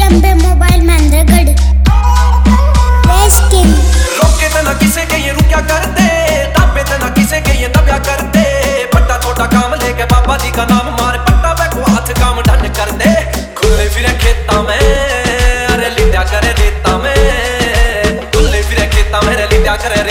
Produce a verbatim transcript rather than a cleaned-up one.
लंबे मोबाइल महेंद्रगढ़ रेस्किन रोके तना किसे के ये रुक्या कर दे, दाबे तना किसे के ये दबिया कर दे। बट्टा छोटा काम लेके बाबा जी का नाम मार, पट्टा पे को हाथ काम ढन कर दे। खुले फिरे खेता में अरे लिट्या करे रेता में, खुले फिरे खेता में अरे लिट्या करे